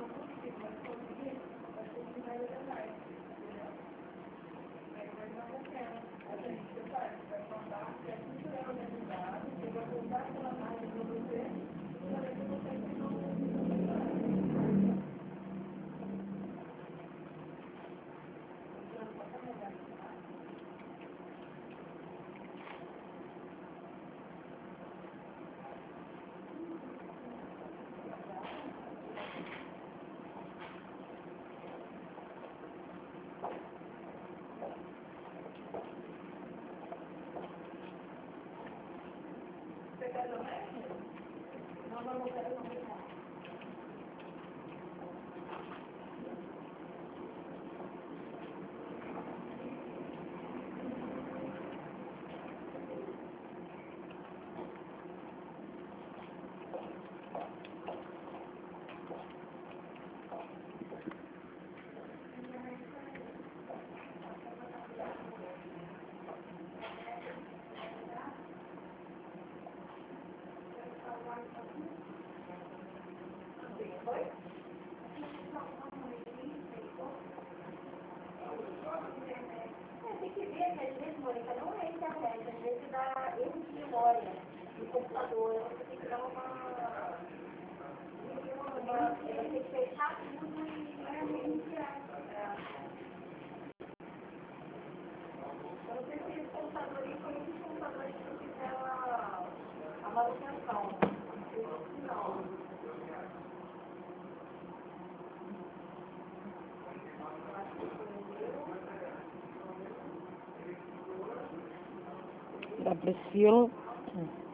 Tem que ver que às vezes, Mônica, não é a internet, às vezes dá erro de memória no computador. Você tem que dar você tem que fechar tudo e reiniciar. Eu não sei se esse computador aí foi um dos computadores que eu fizeram a manutenção. Não. Da Priscila.